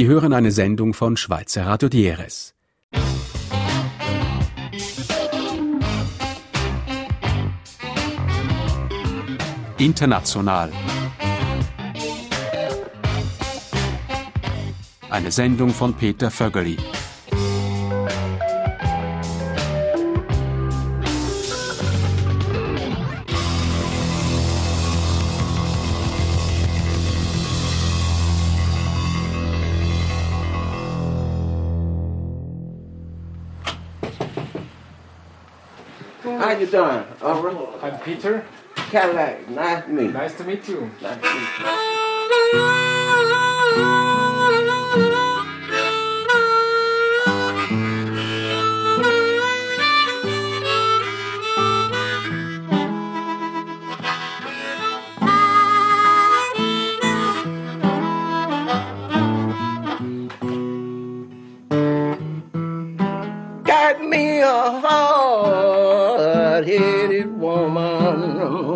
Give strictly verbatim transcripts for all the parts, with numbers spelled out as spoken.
Sie hören eine Sendung von Schweizer Radio Dieres. International. Eine Sendung von Peter Vögeli. How you doing? All right. I'm Peter. Cadillac, nice to meet you. Nice to meet you. Nice to meet you. Got me a hard-headed woman.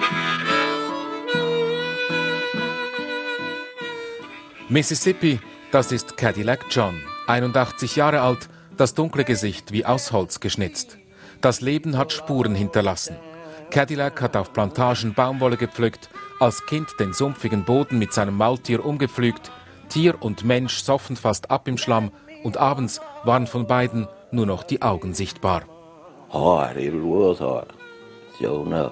Mississippi, das ist Cadillac John, einundachtzig Jahre alt, das dunkle Gesicht wie aus Holz geschnitzt. Das Leben hat Spuren hinterlassen. Cadillac hat auf Plantagen Baumwolle gepflückt, als Kind den sumpfigen Boden mit seinem Maultier umgepflügt, Tier und Mensch soffen fast ab im Schlamm und abends waren von beiden nur noch die Augen sichtbar. Hard, it was hard. Sure enough.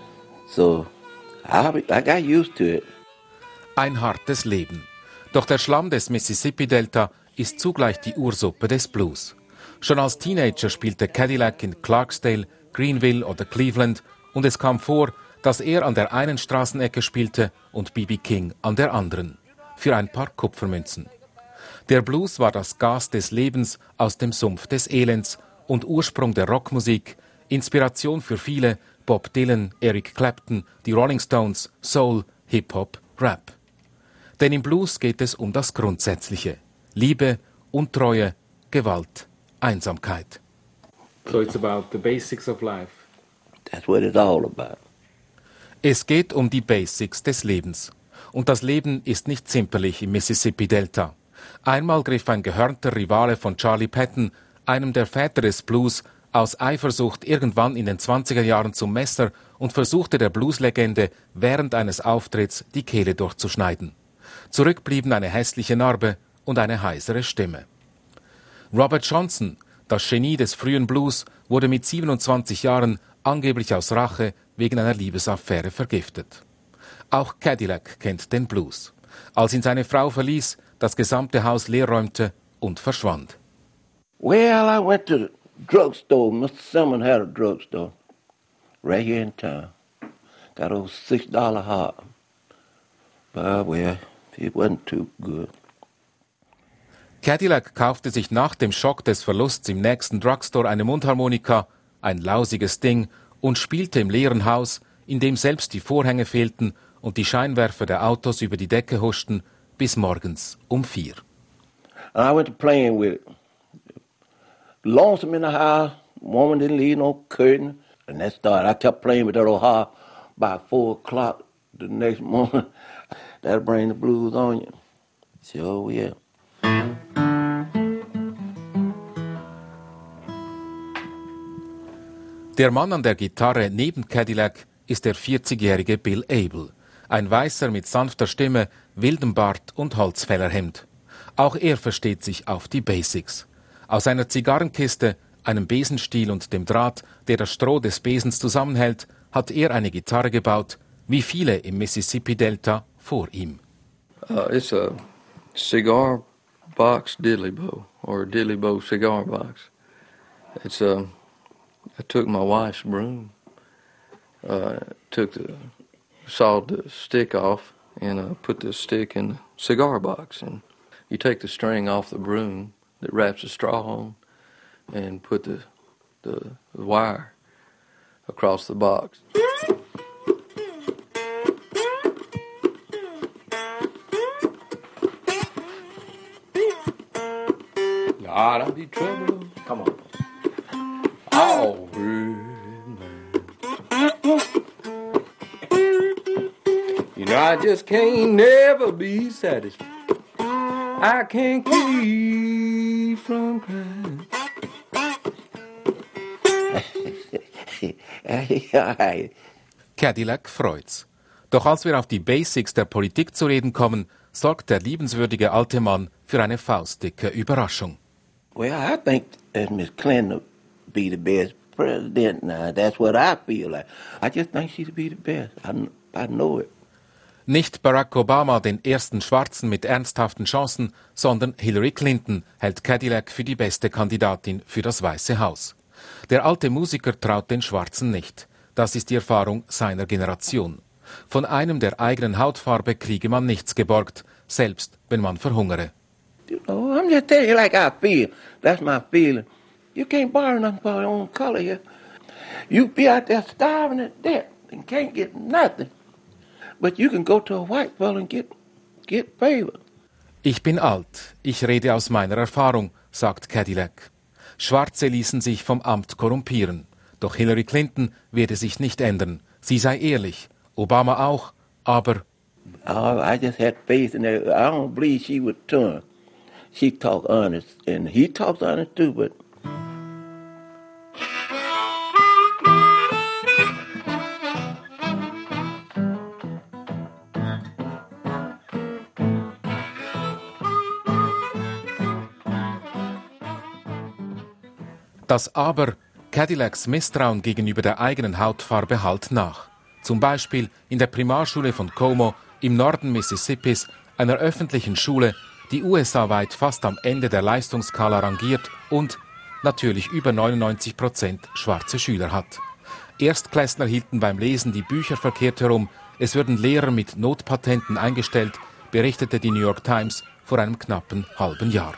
So, I, I got used to it. Ein hartes Leben. Doch der Schlamm des Mississippi-Delta ist zugleich die Ursuppe des Blues. Schon als Teenager spielte Cadillac in Clarksdale, Greenville oder Cleveland und es kam vor, dass er an der einen Straßenecke spielte und B B King an der anderen. Für ein paar Kupfermünzen. Der Blues war das Gas des Lebens aus dem Sumpf des Elends und Ursprung der Rockmusik, Inspiration für viele, Bob Dylan, Eric Clapton, die Rolling Stones, Soul, Hip-Hop, Rap. Denn im Blues geht es um das Grundsätzliche. Liebe, Untreue, Gewalt, Einsamkeit. So it's about the basics of life. That's what it's all about. Es geht um die Basics des Lebens. Und das Leben ist nicht zimperlich im Mississippi-Delta. Einmal griff ein gehörnter Rivale von Charlie Patton, einem der Väter des Blues, aus Eifersucht irgendwann in den zwanziger Jahren zum Messer und versuchte der Blueslegende während eines Auftritts die Kehle durchzuschneiden. Zurück blieben eine hässliche Narbe und eine heisere Stimme. Robert Johnson, das Genie des frühen Blues, wurde mit siebenundzwanzig Jahren angeblich aus Rache wegen einer Liebesaffäre vergiftet. Auch Cadillac kennt den Blues. Als ihn seine Frau verließ, das gesamte Haus leerräumte und verschwand. Well, I went to the drugstore. Mister Simmons had a drugstore right here in town. Got old six dollar hot. But well, it wasn't too good. Cadillac kaufte sich nach dem Schock des Verlusts im nächsten Drugstore eine Mundharmonika, ein lausiges Ding, und spielte im leeren Haus, in dem selbst die Vorhänge fehlten und die Scheinwerfer der Autos über die Decke huschten, bis morgens um vier. And I went to playing with it. Lonesome in the house, woman didn't leave no curtain. And that started, I kept playing with that old house by four o'clock the next morning. That'll bring the blues on you. Sure, yeah. Der Mann an der Gitarre neben Cadillac ist der vierzigjährige Bill Abel. Ein Weißer mit sanfter Stimme, wildem Bart und Holzfällerhemd. Auch er versteht sich auf die Basics. Aus einer Zigarrenkiste, einem Besenstiel und dem Draht, der das Stroh des Besens zusammenhält, hat er eine Gitarre gebaut, wie viele im Mississippi-Delta vor ihm. Uh, it's a cigar box diddly bow, or a diddly bow cigar box. It's a, I took my wife's broom, uh, took the, sawed the stick off, and uh, put the stick in the cigar box. And you take the string off the broom that wraps the straw on, and put the, the, the wire across the box. Lord, I'll be trouble. Come on. Oh, you know, I just can't never be satisfied. I can't keep from crying. Cadillac freut's. Doch als wir auf die Basics der Politik zu reden kommen, sorgt der liebenswürdige alte Mann für eine faustdicke Überraschung. Well, I think that Miss Clinton will be the best president now. That's what I feel like. I just think she'll be the best. I, I know it. Nicht Barack Obama, den ersten Schwarzen mit ernsthaften Chancen, sondern Hillary Clinton hält Cadillac für die beste Kandidatin für das Weiße Haus. Der alte Musiker traut den Schwarzen nicht. Das ist die Erfahrung seiner Generation. Von einem der eigenen Hautfarbe kriege man nichts geborgt, selbst wenn man verhungere. You know, I'm just telling you like I feel. That's my feeling. You can't borrow nothing for your own color here. You be out there starving to death and can't get nothing. But you can go to a white fella and get, get favor. Ich bin alt, ich rede aus meiner Erfahrung, sagt Cadillac. Schwarze ließen sich vom Amt korrumpieren. Doch Hillary Clinton werde sich nicht ändern. Sie sei ehrlich. Obama auch, aber... Oh, I just had faith in her. I don't believe she would turn. She talk honest, and he talks honest too, but... Das Aber, Cadillacs Misstrauen gegenüber der eigenen Hautfarbe hallt nach. Zum Beispiel in der Primarschule von Como im Norden Mississippis, einer öffentlichen Schule, die U S A-weit fast am Ende der Leistungsskala rangiert und natürlich über neunundneunzig Prozent schwarze Schüler hat. Erstklässler hielten beim Lesen die Bücher verkehrt herum, es würden Lehrer mit Notpatenten eingestellt, berichtete die New York Times vor einem knappen halben Jahr.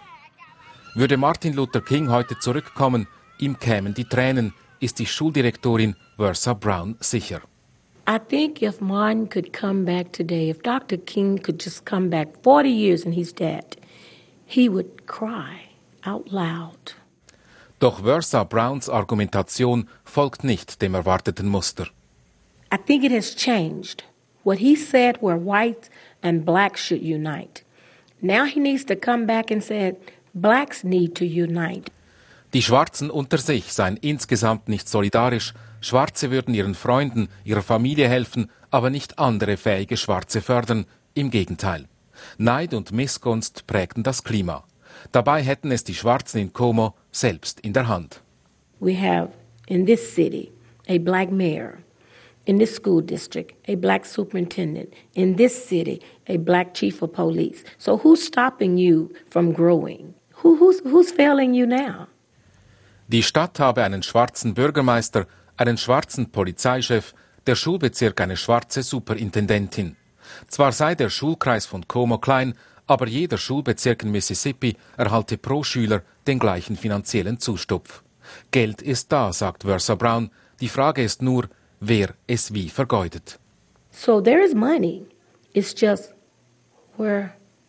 Würde Martin Luther King heute zurückkommen, ihm kämen die Tränen, ist die Schuldirektorin Versa Brown sicher. I think if Martin could come back today, if Doctor King could just come back forty years and he's dead, he would cry out loud. Doch Versa Browns Argumentation folgt nicht dem erwarteten Muster. I think it has changed. What he said were whites and blacks should unite. Now he needs to come back and say blacks need to unite. Die Schwarzen unter sich seien insgesamt nicht solidarisch. Schwarze würden ihren Freunden, ihrer Familie helfen, aber nicht andere fähige Schwarze fördern. Im Gegenteil. Neid und Missgunst prägten das Klima. Dabei hätten es die Schwarzen in Como selbst in der Hand. We have in this city a black mayor, in this school district a black superintendent, in this city a black chief of police. So who's stopping you from growing? Who, who's, who's failing you now? Die Stadt habe einen schwarzen Bürgermeister, einen schwarzen Polizeichef, der Schulbezirk eine schwarze Superintendentin. Zwar sei der Schulkreis von Como klein, aber jeder Schulbezirk in Mississippi erhalte pro Schüler den gleichen finanziellen Zustupf. Geld ist da, sagt Versa Brown. Die Frage ist nur, wer es wie vergeudet. So there is money. It's just where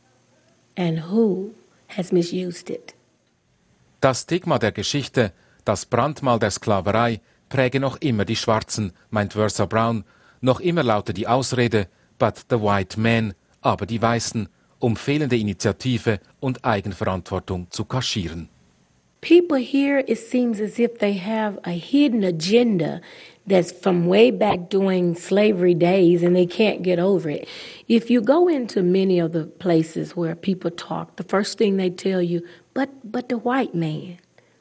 and who has misused it. Das Stigma der Geschichte, das Brandmal der Sklaverei, präge noch immer die Schwarzen, meint Versa Brown. Noch immer laute die Ausrede, but the white man, aber die Weißen, um fehlende Initiative und Eigenverantwortung zu kaschieren. People here, it seems as if they have a hidden agenda that's from way back during slavery days and they can't get over it. If you go into many of the places where people talk, the first thing they tell you, but but the white man.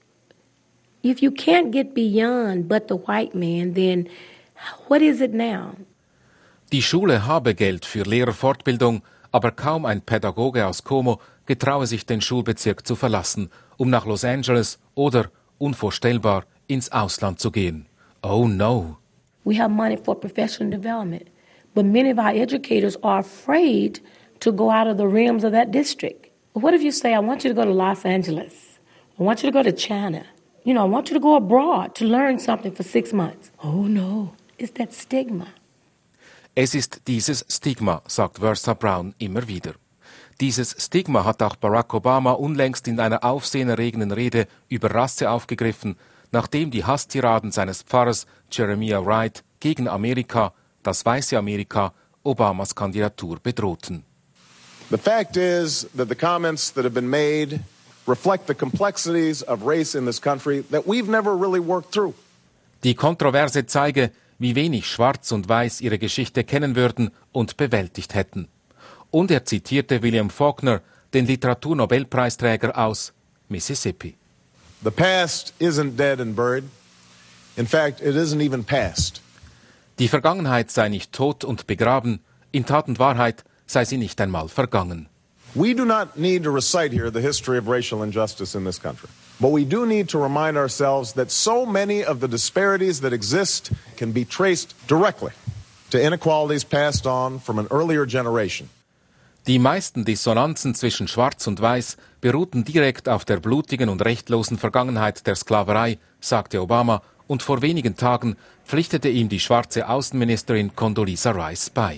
If you can't get beyond but the white man, then what is it now? Die Schule habe Geld für Lehrerfortbildung, aber kaum ein Pädagoge aus Como getraue sich den Schulbezirk zu verlassen, um nach Los Angeles oder, unvorstellbar, ins Ausland zu gehen. Oh no. We have money for professional development, but many of our educators are afraid to go out of the rims of that district. What if you say, I want you to go to Los Angeles, I want you to go to China, you know, I want you to go abroad to learn something for six months. Oh no, it's that stigma. Es ist dieses Stigma, sagt Versa Brown immer wieder. Dieses Stigma hat auch Barack Obama unlängst in einer aufsehenerregenden Rede über Rasse aufgegriffen, nachdem die Hasstiraden seines Pfarrers Jeremiah Wright gegen Amerika, das weiße Amerika, Obamas Kandidatur bedrohten. The fact is that the comments that have been made reflect the complexities of race in this country that we've never really worked through. Die Kontroverse zeige, wie wenig Schwarz und Weiß ihre Geschichte kennen würden und bewältigt hätten. Und er zitierte William Faulkner, den Literaturnobelpreisträger aus Mississippi. The past isn't dead and buried. In fact, it isn't even past. Die Vergangenheit sei nicht tot und begraben, in Tat und Wahrheit sei sie nicht einmal vergangen. We do not need to recite here the history of racial injustice in this country. But we do need to remind ourselves that so many of the disparities that exist can be traced directly to inequalities passed on from an earlier generation. Die meisten Dissonanzen zwischen Schwarz und Weiß beruhten direkt auf der blutigen und rechtlosen Vergangenheit der Sklaverei, sagte Obama, und vor wenigen Tagen pflichtete ihm die schwarze Außenministerin Condoleezza Rice bei.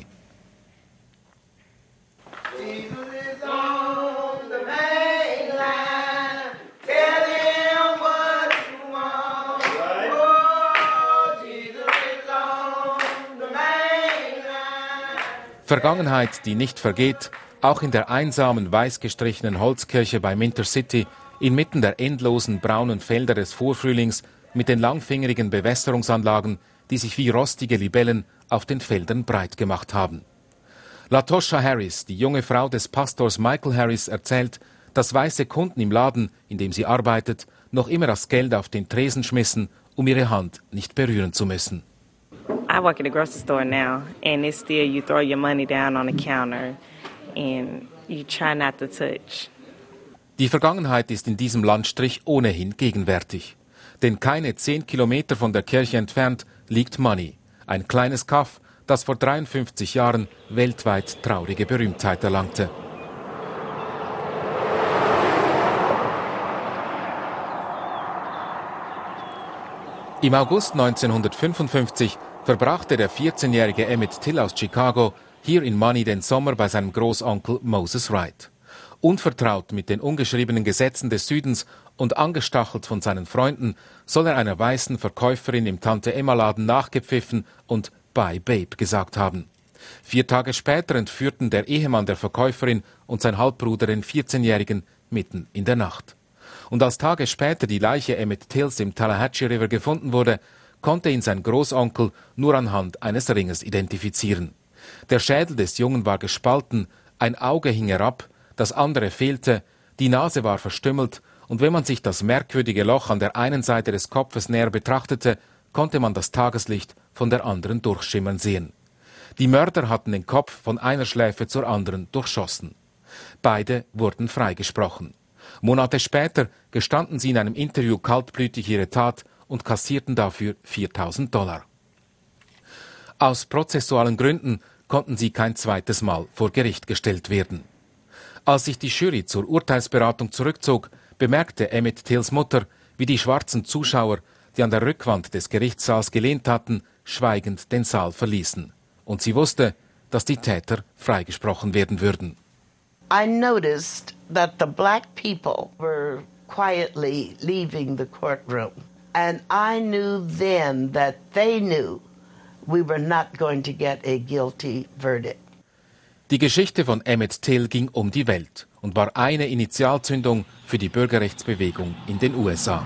Vergangenheit, die nicht vergeht, auch in der einsamen, weiß gestrichenen Holzkirche bei Minter City, inmitten der endlosen braunen Felder des Vorfrühlings mit den langfingerigen Bewässerungsanlagen, die sich wie rostige Libellen auf den Feldern breit gemacht haben. Latosha Harris, die junge Frau des Pastors Michael Harris, erzählt, dass weiße Kunden im Laden, in dem sie arbeitet, noch immer das Geld auf den Tresen schmissen, um ihre Hand nicht berühren zu müssen. I work at a grocery store now, and it's still you throw your money down on the counter and you try not to touch. Die Vergangenheit ist in diesem Landstrich ohnehin gegenwärtig. Denn keine zehn Kilometer von der Kirche entfernt liegt Money, ein kleines Kaff, das vor dreiundfünfzig Jahren weltweit traurige Berühmtheit erlangte. Im August neunzehnhundertfünfundfünfzig verbrachte der vierzehnjährige Emmett Till aus Chicago hier in Money den Sommer bei seinem Großonkel Moses Wright. Unvertraut mit den ungeschriebenen Gesetzen des Südens und angestachelt von seinen Freunden, soll er einer weißen Verkäuferin im Tante-Emma-Laden nachgepfiffen und Bye Babe gesagt haben. Vier Tage später entführten der Ehemann der Verkäuferin und sein Halbbruder den vierzehnjährigen mitten in der Nacht. Und als Tage später die Leiche Emmett Tills im Tallahatchie River gefunden wurde, konnte ihn sein Großonkel nur anhand eines Ringes identifizieren. Der Schädel des Jungen war gespalten, ein Auge hing herab, das andere fehlte, die Nase war verstümmelt, und wenn man sich das merkwürdige Loch an der einen Seite des Kopfes näher betrachtete, konnte man das Tageslicht von der anderen durchschimmern sehen. Die Mörder hatten den Kopf von einer Schläfe zur anderen durchschossen. Beide wurden freigesprochen. Monate später gestanden sie in einem Interview kaltblütig ihre Tat und kassierten dafür viertausend Dollar. Aus prozessualen Gründen konnten sie kein zweites Mal vor Gericht gestellt werden. Als sich die Jury zur Urteilsberatung zurückzog, bemerkte Emmett Tills Mutter, wie die schwarzen Zuschauer, die an der Rückwand des Gerichtssaals gelehnt hatten, schweigend den Saal verließen. Und sie wusste, dass die Täter freigesprochen werden würden. I noticed that the black people were quietly leaving the courtroom. And I knew then that they knew we were not going to get a guilty verdict. Die Geschichte von Emmett Till ging um die Welt und war eine Initialzündung für die Bürgerrechtsbewegung in den U S A.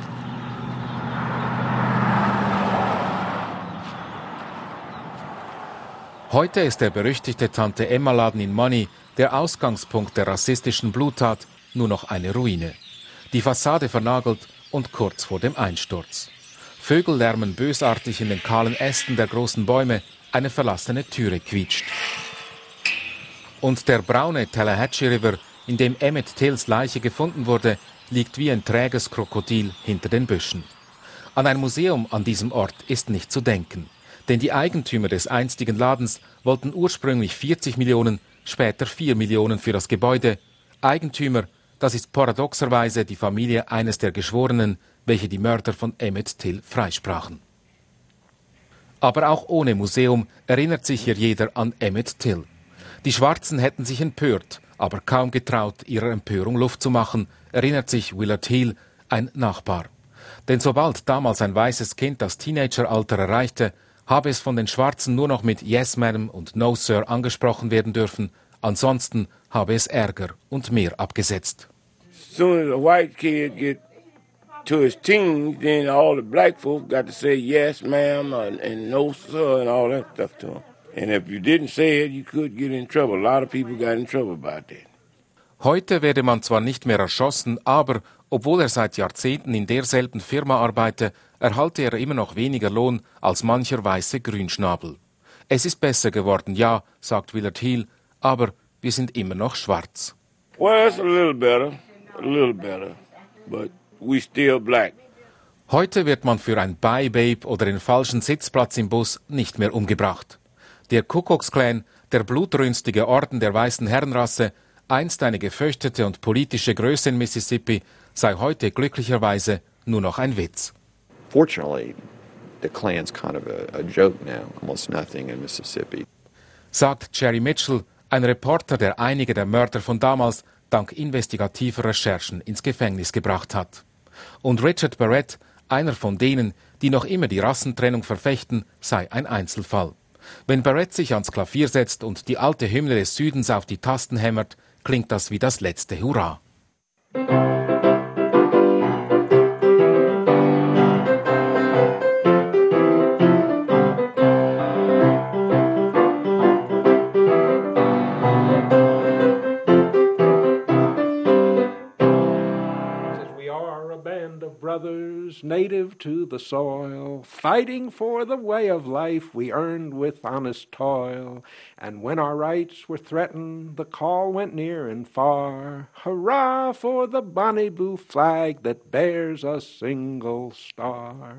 Heute ist der berüchtigte Tante-Emma-Laden in Money, der Ausgangspunkt der rassistischen Bluttat, nur noch eine Ruine. Die Fassade vernagelt und kurz vor dem Einsturz. Vögel lärmen bösartig in den kahlen Ästen der großen Bäume, eine verlassene Türe quietscht. Und der braune Tallahatchie River, in dem Emmett Tills Leiche gefunden wurde, liegt wie ein träges Krokodil hinter den Büschen. An ein Museum an diesem Ort ist nicht zu denken, denn die Eigentümer des einstigen Ladens wollten ursprünglich vierzig Millionen, später vier Millionen für das Gebäude. Eigentümer, das ist paradoxerweise die Familie eines der Geschworenen, welche die Mörder von Emmett Till freisprachen. Aber auch ohne Museum erinnert sich hier jeder an Emmett Till. Die Schwarzen hätten sich empört, aber kaum getraut, ihrer Empörung Luft zu machen, erinnert sich Willard Hill, ein Nachbar. Denn sobald damals ein weißes Kind das Teenageralter erreichte, habe es von den Schwarzen nur noch mit Yes, Madam und No, Sir angesprochen werden dürfen, ansonsten habe es Ärger und mehr abgesetzt. As soon as a white kid get to his teens, then all the black folks got to say yes, ma'am, and no, sir, and all that stuff to him. And if you didn't say it, you could get in trouble. A lot of people got in trouble about that. Heute werde man zwar nicht mehr erschossen, aber obwohl er seit Jahrzehnten in derselben Firma arbeite, erhalte er immer noch weniger Lohn als mancher weiße Grünschnabel. Es ist besser geworden, ja, sagt Willard Hill, aber wir sind immer noch schwarz. Well, it's a little better, a little better, but we still black. Heute wird man für ein Bye-Babe oder den falschen Sitzplatz im Bus nicht mehr umgebracht. Der Ku Klux Klan, der blutrünstige Orden der weißen Herrenrasse, einst eine gefürchtete und politische Größe in Mississippi, sei heute glücklicherweise nur noch ein Witz. Fortunately, the Klan's kind of a, a joke now, almost nothing in Mississippi. Sagt Jerry Mitchell, ein Reporter, der einige der Mörder von damals dank investigativer Recherchen ins Gefängnis gebracht hat. Und Richard Barrett, einer von denen, die noch immer die Rassentrennung verfechten, sei ein Einzelfall. Wenn Barrett sich ans Klavier setzt und die alte Hymne des Südens auf die Tasten hämmert, klingt das wie das letzte Hurra. Brothers, native to the soil, fighting for the way of life we earned with honest toil. And when our rights were threatened, the call went near and far. Hurrah for the bonny blue flag that bears a single star.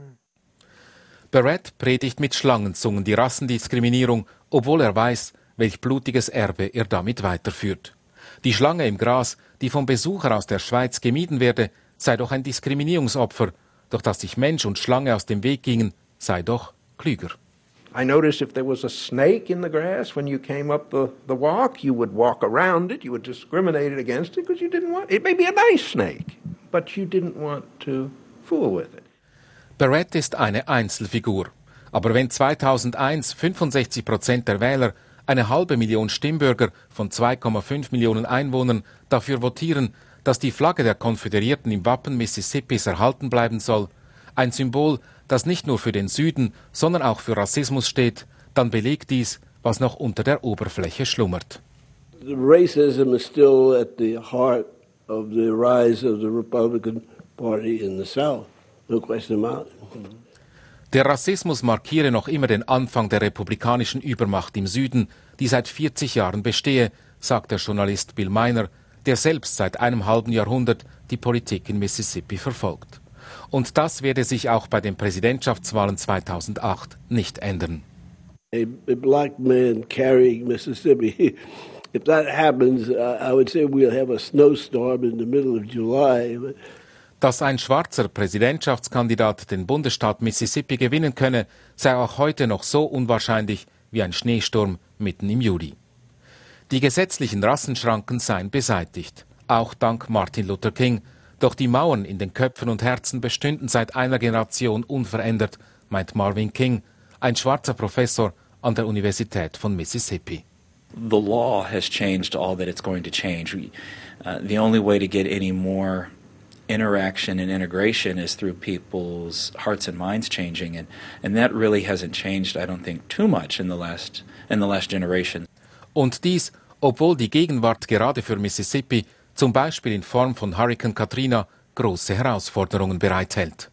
Barrett predigt mit Schlangenzungen die Rassendiskriminierung, obwohl er weiß, welch blutiges Erbe er damit weiterführt. Die Schlange im Gras, die vom Besucher aus der Schweiz gemieden werde, sei doch ein Diskriminierungsopfer, doch dass sich Mensch und Schlange aus dem Weg gingen, sei doch klüger. I noticed if there was a snake in the grass when you came up the, the walk, you would walk around it, you would discriminate against it because you didn't want, it may be a nice snake, but you didn't want to fool with it. Barrett ist eine Einzelfigur, aber wenn zweitausendeins fünfundsechzig Prozent der Wähler, eine halbe Million Stimmbürger von zwei Komma fünf Millionen Einwohnern dafür votieren, dass die Flagge der Konföderierten im Wappen Mississippis erhalten bleiben soll, ein Symbol, das nicht nur für den Süden, sondern auch für Rassismus steht, dann belegt dies, was noch unter der Oberfläche schlummert. The racism is still at the heart of the rise of the Republican Party in the South. No question about it. Der Rassismus markiere noch immer den Anfang der republikanischen Übermacht im Süden, die seit vierzig Jahren bestehe, sagt der Journalist Bill Miner, der selbst seit einem halben Jahrhundert die Politik in Mississippi verfolgt. Und das werde sich auch bei den Präsidentschaftswahlen zweitausendacht nicht ändern. A, a black man carrying Mississippi, if that happens, I would say we'll have a snowstorm in the middle of July. Dass ein schwarzer Präsidentschaftskandidat den Bundesstaat Mississippi gewinnen könne, sei auch heute noch so unwahrscheinlich wie ein Schneesturm mitten im Juli. Die gesetzlichen Rassenschranken seien beseitigt, auch dank Martin Luther King, doch die Mauern in den Köpfen und Herzen bestünden seit einer Generation unverändert, meint Marvin King, ein schwarzer Professor an der Universität von Mississippi. The law has changed all that it's going to change. We, uh, the only way to get any more interaction and integration is through people's hearts and minds changing, and, and that really hasn't changed, I don't think, too much in the last, in the last generation. Und dies, obwohl die Gegenwart gerade für Mississippi, zum Beispiel in Form von Hurrikan Katrina, große Herausforderungen bereithält.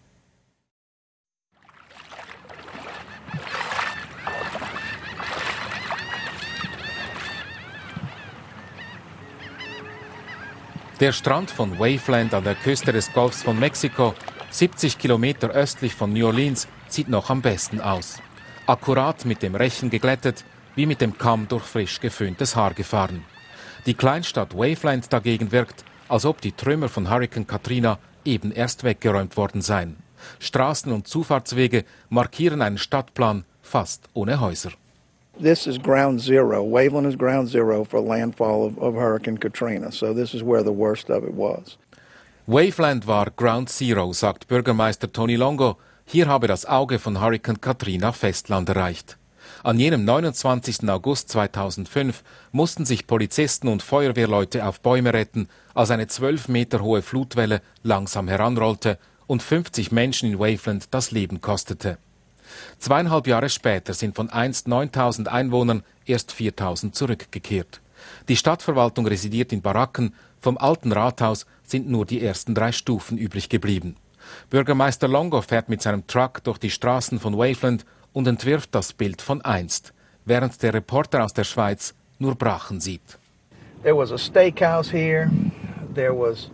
Der Strand von Waveland an der Küste des Golfs von Mexiko, siebzig Kilometer östlich von New Orleans, sieht noch am besten aus. Akkurat mit dem Rechen geglättet, wie mit dem Kamm durch frisch geföhntes Haar gefahren. Die Kleinstadt Waveland dagegen wirkt, als ob die Trümmer von Hurrikan Katrina eben erst weggeräumt worden seien. Straßen und Zufahrtswege markieren einen Stadtplan fast ohne Häuser. This is ground zero. Waveland is ground zero for landfall of, of Hurricane Katrina. So this is where the worst of it was. Waveland war Ground Zero, sagt Bürgermeister Tony Longo. Hier habe das Auge von Hurrikan Katrina Festland erreicht. An jenem neunundzwanzigsten August zweitausendfünf mussten sich Polizisten und Feuerwehrleute auf Bäume retten, als eine zwölf Meter hohe Flutwelle langsam heranrollte und fünfzig Menschen in Waveland das Leben kostete. Zweieinhalb Jahre später sind von einst neuntausend Einwohnern erst viertausend zurückgekehrt. Die Stadtverwaltung residiert in Baracken, vom alten Rathaus sind nur die ersten drei Stufen übrig geblieben. Bürgermeister Longo fährt mit seinem Truck durch die Straßen von Waveland und entwirft das Bild von einst, während der Reporter aus der Schweiz nur Brachen sieht. There was a steakhouse here. There was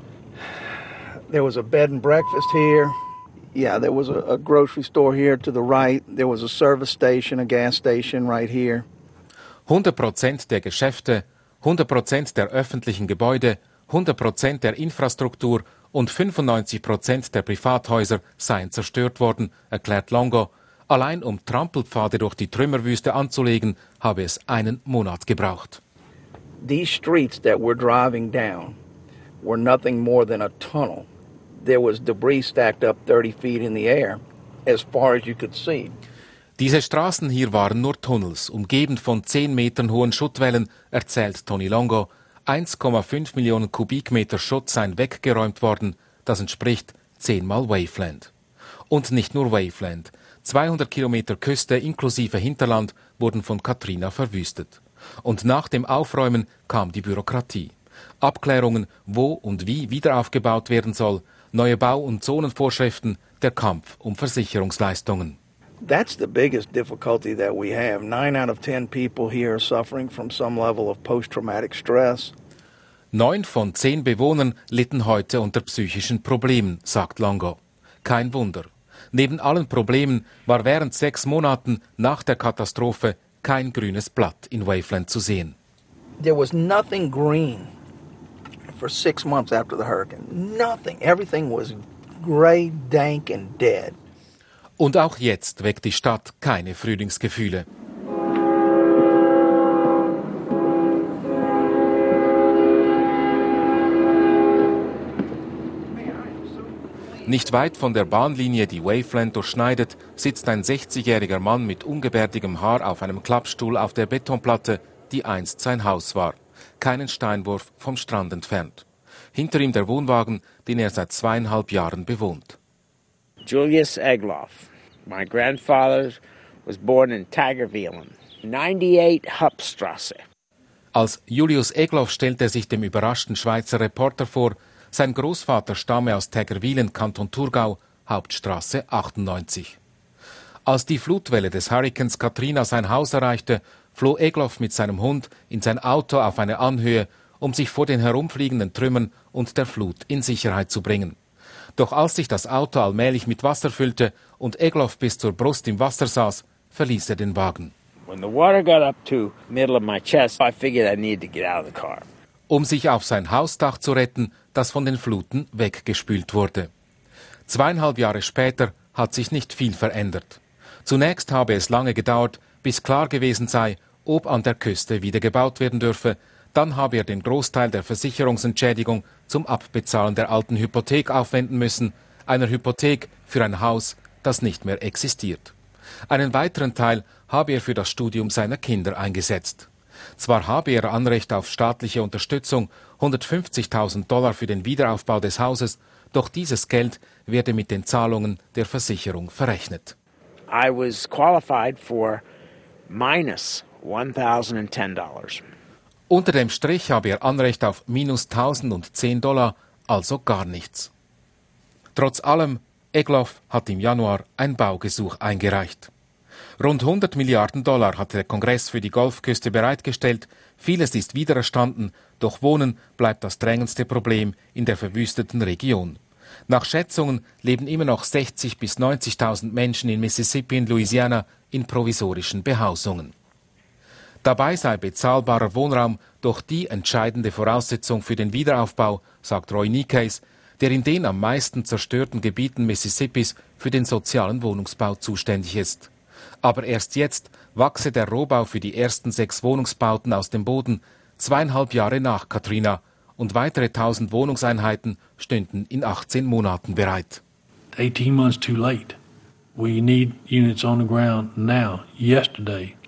there was a bed and breakfast here. Yeah, there was a, a grocery store here to the right. There was a service station, a gas station right here. hundert Prozent der Geschäfte, hundert Prozent der öffentlichen Gebäude, hundert Prozent der Infrastruktur und fünfundneunzig Prozent der Privathäuser seien zerstört worden, erklärt Longo. Allein um Trampelpfade durch die Trümmerwüste anzulegen, habe es einen Monat gebraucht. These streets that we're driving down were nothing more than a tunnel. There was debris stacked up thirty feet in the air, as far as you could see. Diese Straßen hier waren nur Tunnels, umgeben von zehn Metern hohen Schuttwellen, erzählt Tony Longo. eins Komma fünf Millionen Kubikmeter Schutt seien weggeräumt worden, das entspricht zehnmal Waveland. Und nicht nur Waveland. zweihundert Kilometer Küste inklusive Hinterland wurden von Katrina verwüstet. Und nach dem Aufräumen kam die Bürokratie. Abklärungen, wo und wie wiederaufgebaut werden soll, neue Bau- und Zonenvorschriften, der Kampf um Versicherungsleistungen. That's the biggest difficulty that we have. Nine out of ten people here are suffering from some level of post-traumatic stress. Neun von zehn Bewohnern litten heute unter psychischen Problemen, sagt Longo. Kein Wunder. Neben allen Problemen war während sechs Monaten nach der Katastrophe kein grünes Blatt in Waveland zu sehen. There was nothing green for six months after the hurricane. Nothing. Everything was gray, dank and dead. Und auch jetzt weckt die Stadt keine Frühlingsgefühle. Nicht weit von der Bahnlinie, die Waveland durchschneidet, sitzt ein sechzigjähriger Mann mit ungebärdigem Haar auf einem Klappstuhl auf der Betonplatte, die einst sein Haus war, keinen Steinwurf vom Strand entfernt. Hinter ihm der Wohnwagen, den er seit zweieinhalb Jahren bewohnt. Julius Egloff. My grandfather was born in Tigerweilen, ninety-eight Hauptstraße. Als Julius Egloff stellt er sich dem überraschten Schweizer Reporter vor. Sein Großvater stamme aus Tägerwilen, Kanton Thurgau, Hauptstraße achtundneunzig. Als die Flutwelle des Hurrikans Katrina sein Haus erreichte, floh Egloff mit seinem Hund in sein Auto auf eine Anhöhe, um sich vor den herumfliegenden Trümmern und der Flut in Sicherheit zu bringen. Doch als sich das Auto allmählich mit Wasser füllte und Egloff bis zur Brust im Wasser saß, verließ er den Wagen. When the water got up to middle of my chest, I figured I needed to get out of the car. Um sich auf sein Hausdach zu retten, das von den Fluten weggespült wurde. Zweieinhalb Jahre später hat sich nicht viel verändert. Zunächst habe es lange gedauert, bis klar gewesen sei, ob an der Küste wieder gebaut werden dürfe. Dann habe er den Großteil der Versicherungsentschädigung zum Abbezahlen der alten Hypothek aufwenden müssen, einer Hypothek für ein Haus, das nicht mehr existiert. Einen weiteren Teil habe er für das Studium seiner Kinder eingesetzt. Zwar habe er Anrecht auf staatliche Unterstützung, hundertfünfzigtausend Dollar für den Wiederaufbau des Hauses, doch dieses Geld werde mit den Zahlungen der Versicherung verrechnet. I was qualified for minus one thousand ten dollars. Unter dem Strich habe er Anrecht auf minus tausendzehn Dollar, also gar nichts. Trotz allem, Egloff hat im Januar ein Baugesuch eingereicht. Rund hundert Milliarden Dollar hat der Kongress für die Golfküste bereitgestellt, vieles ist wiedererstanden, doch Wohnen bleibt das drängendste Problem in der verwüsteten Region. Nach Schätzungen leben immer noch sechzigtausend bis neunzigtausend Menschen in Mississippi und Louisiana in provisorischen Behausungen. Dabei sei bezahlbarer Wohnraum doch die entscheidende Voraussetzung für den Wiederaufbau, sagt Roy Nicaise, der in den am meisten zerstörten Gebieten Mississippis für den sozialen Wohnungsbau zuständig ist. Aber erst jetzt wachse der Rohbau für die ersten sechs Wohnungsbauten aus dem Boden, zweieinhalb Jahre nach Katrina, und weitere tausend Wohnungseinheiten stünden in achtzehn Monaten bereit. eighteen months too late. We need units on the ground now, yesterday,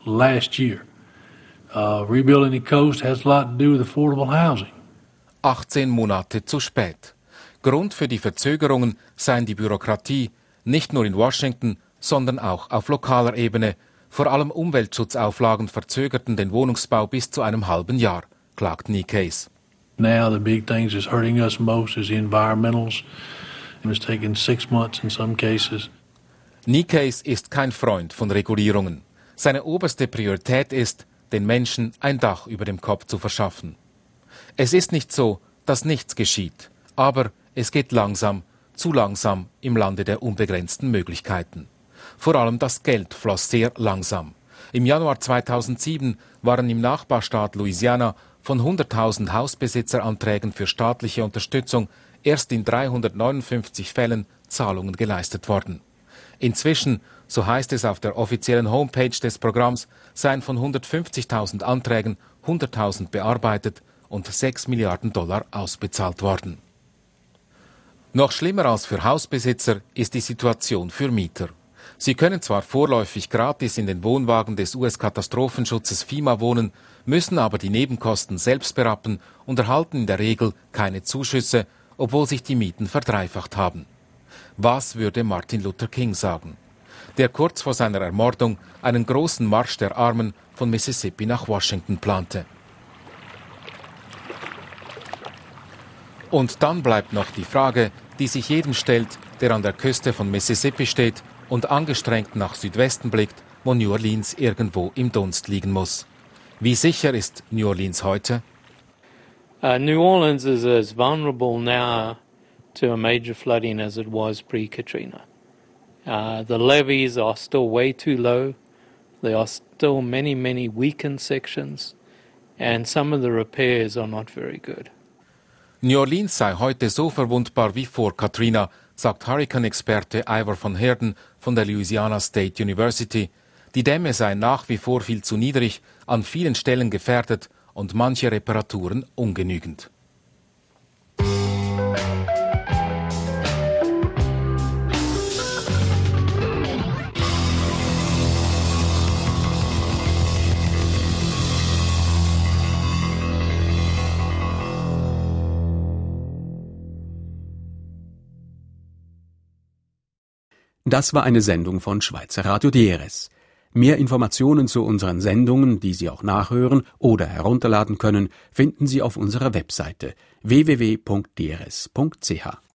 last year. Uh, rebuilding the coast has a lot to do with affordable housing. achtzehn Monate zu spät. Grund für die Verzögerungen seien die Bürokratie, nicht nur in Washington, sondern auch auf lokaler Ebene. Vor allem Umweltschutzauflagen verzögerten den Wohnungsbau bis zu einem halben Jahr, klagt Nicaise. Now the big things that's hurting us most is the environmentals. It's taken six months in some cases. Nicaise ist kein Freund von Regulierungen. Seine oberste Priorität ist, den Menschen ein Dach über dem Kopf zu verschaffen. Es ist nicht so, dass nichts geschieht, aber es geht langsam, zu langsam im Lande der unbegrenzten Möglichkeiten. Vor allem das Geld floss sehr langsam. Im Januar zweitausendsieben waren im Nachbarstaat Louisiana von hunderttausend Hausbesitzeranträgen für staatliche Unterstützung erst in dreihundertneunundfünfzig Fällen Zahlungen geleistet worden. Inzwischen, so heißt es auf der offiziellen Homepage des Programms, seien von hundertfünfzigtausend Anträgen hunderttausend bearbeitet und sechs Milliarden Dollar ausbezahlt worden. Noch schlimmer als für Hausbesitzer ist die Situation für Mieter. Sie können zwar vorläufig gratis in den Wohnwagen des U S-Katastrophenschutzes FEMA wohnen, müssen aber die Nebenkosten selbst berappen und erhalten in der Regel keine Zuschüsse, obwohl sich die Mieten verdreifacht haben. Was würde Martin Luther King sagen, der kurz vor seiner Ermordung einen großen Marsch der Armen von Mississippi nach Washington plante? Und dann bleibt noch die Frage, die sich jedem stellt, der an der Küste von Mississippi steht und angestrengt nach Südwesten blickt, wo New Orleans irgendwo im Dunst liegen muss. Wie sicher ist New Orleans heute? Uh, New Orleans is as vulnerable now to a major flooding as it was pre-Katrina. Uh, the levees are still way too low. There are still many, many weakened sections, and some of the repairs are not very good. New Orleans sei heute so verwundbar wie vor Katrina, sagt Hurricane-Experte Ivor von Heerden von der Louisiana State University. Die Dämme seien nach wie vor viel zu niedrig, an vielen Stellen gefährdet und manche Reparaturen ungenügend. Das war eine Sendung von Schweizer Radio D R S. Mehr Informationen zu unseren Sendungen, die Sie auch nachhören oder herunterladen können, finden Sie auf unserer Webseite w w w punkt d r s punkt c h.